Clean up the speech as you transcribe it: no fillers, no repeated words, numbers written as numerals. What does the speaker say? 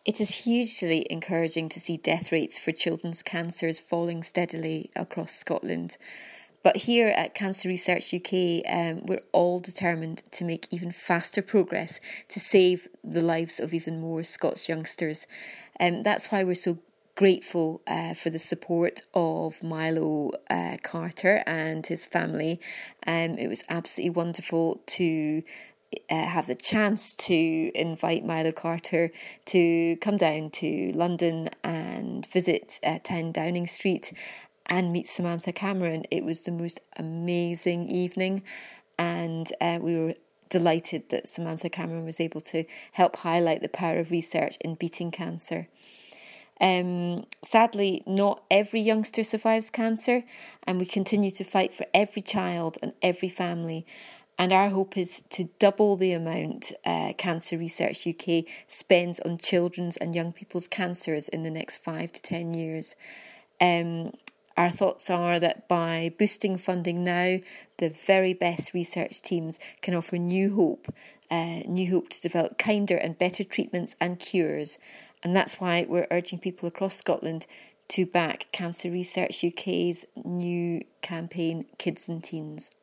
It is hugely encouraging to see death rates for children's cancers falling steadily across Scotland. But here at Cancer Research UK, we're all determined to make even faster progress to save the lives of even more Scots youngsters. That's why we're so grateful for the support of Milo Carter and his family. It was absolutely wonderful to have the chance to invite Milo Carter to come down to London and visit 10 Downing Street and meet Samantha Cameron. It was the most amazing evening, and we were delighted that Samantha Cameron was able to help highlight the power of research in beating cancer. Sadly, not every youngster survives cancer, and we continue to fight for every child and every family. And our hope is to double the amount Cancer Research UK spends on children's and young people's cancers in the next 5 to 10 years. Our thoughts are that by boosting funding now, the very best research teams can offer new hope to develop kinder and better treatments and cures. And that's why we're urging people across Scotland to back Cancer Research UK's new campaign, Kids and Teens.